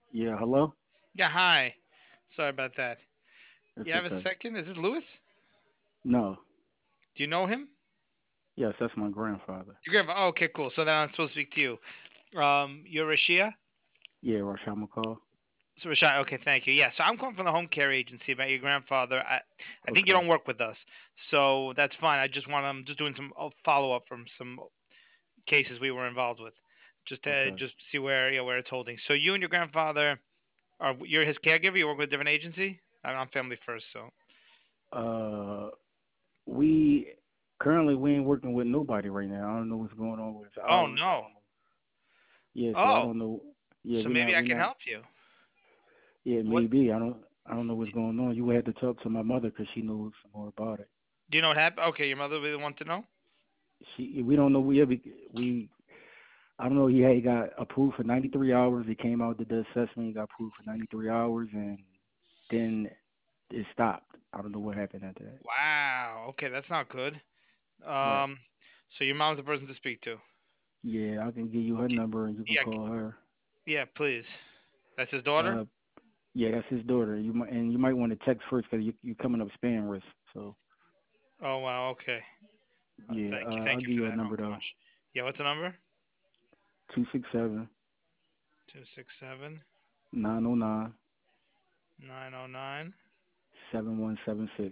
Yeah, hello? Yeah, hi. Sorry about that. It's You have a okay. second? Is this Lewis? No. Do you know him? Yes, that's my grandfather. Your grandpa. Oh, okay, cool. So then I'm supposed to speak to you. You're Rashia? Yeah, Rashad McCall. So Rashad, okay, thank you. Yeah, so I'm calling from the home care agency about your grandfather. I think you Okay. don't work with us, so that's fine. I'm just doing some follow up from some cases we were involved with, just to Okay. just see where where it's holding. So you and your grandfather you're his caregiver. You work with a different agency. I'm Family First, so. Uh we currently we ain't working with nobody right now. I don't know what's going on with his Oh hours. I no. don't know. Yeah, so I Oh, don't know. Yeah, so we maybe not I we can not help you. yeah, What maybe. I don't know what's going on. You would have to talk to my mother cuz she knows more about it. do you know what happened? Okay, your mother will be the one to know. We don't know we I don't know. He got approved for 93 hours. He came out, did the assessment. He got approved for 93 hours, and then it stopped. I don't know what happened after that. Wow. Okay, that's not good. Right. Um, so your mom's the person to speak to. Yeah, I can give you her number and you can Yeah, call her. yeah, please. That's his daughter. Uh, yeah, that's his daughter. You might want to text first because you coming up spam risk. So Oh wow. Okay. yeah, I'll Thank you give for you her that. Oh number though. gosh. Yeah. What's the number? 267 267 909 909 7176.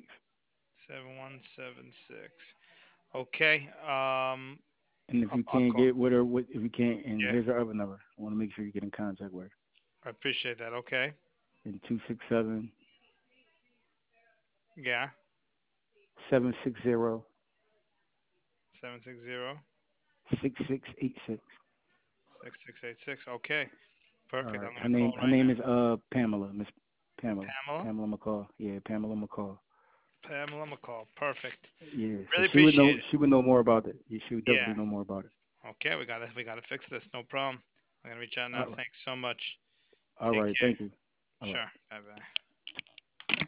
7176. Okay. And if you I'll can't call. get with her, if you can't, and Yeah. here's her other number. I want to make sure you get in contact with her. I appreciate that. Okay. And 267 Yeah. 760 760 6686. 6686. Okay. All Perfect. right. I'm Her gonna name call her right name now. is Pamela, Miss Pamela. Pamela. Pamela McCall. Yeah, Pamela McCall. Pamela McCall. Perfect. Yeah, so Really appreciate it. she would know more about it. Yeah, she would Yeah. definitely know more about it. Okay, we gotta fix this. No problem. I'm gonna reach out now. All right. Thanks so much. All Take right, care. thank you. All right. Sure. Bye bye.